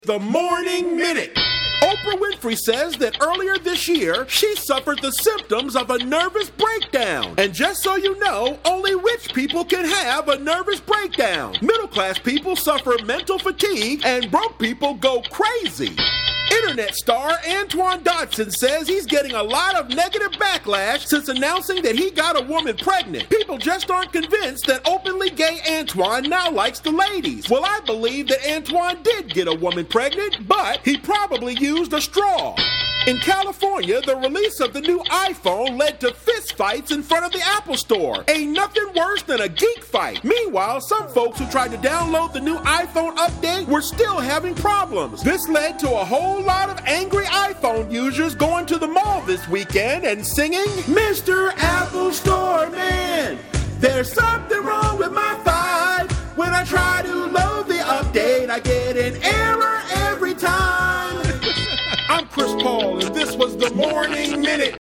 The Morning Minute. Oprah Winfrey says that earlier this year, she suffered the symptoms of a nervous breakdown. And just so you know, only rich people can have a nervous breakdown. Middle-class people suffer mental fatigue, and broke people go crazy. Internet star Antoine Dodson says he's getting a lot of negative backlash since announcing that he got a woman pregnant. People just aren't convinced that openly gay Antoine now likes the ladies. Well, I believe that Antoine did get a woman pregnant, but he probably used a straw. In California, the release of the new iPhone led to fistfights in front of the Apple Store. Ain't nothing worse than a geek fight. Meanwhile, some folks who tried to download the new iPhone update were still having problems. This led to a whole lot of angry iPhone users going to the mall this weekend and singing, "Mr. Apple Store Man, there's something wrong with my 5. When I try to load the update, I get an error every time." I'm Chris Paul, and this was The Morning Minute.